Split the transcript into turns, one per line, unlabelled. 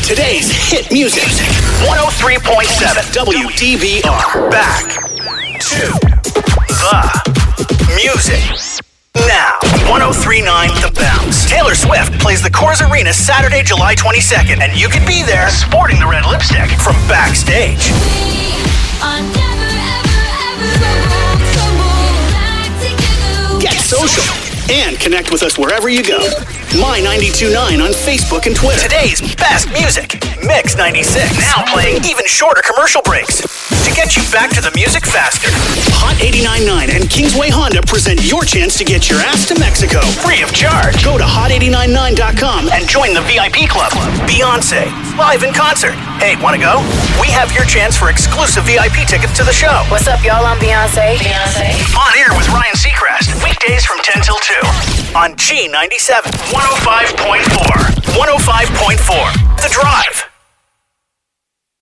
Today's hit music. 103.7 WDBR. Back to the music. Now, 103.9 The Bounce. Taylor Swift plays the Coors Arena Saturday, July 22nd, and you can be there sporting the red lipstick from backstage. Get social and connect with us wherever you go. My 92.9 on Facebook and Twitter. Today's best music. Mix 96. Now playing even shorter commercial breaks to get you back to the music faster. Hot 89.9 and Kingsway Honda present your chance to get your ass to Mexico free of charge. Go to hot899.com and join the VIP club. Beyonce, live in concert. Hey, want to go? We have your chance for exclusive VIP tickets to the show.
What's up, y'all? I'm Beyonce.
On air with Ryan Seacrest. Weekdays from 10 till 2 on G97. 105.4. 105.4.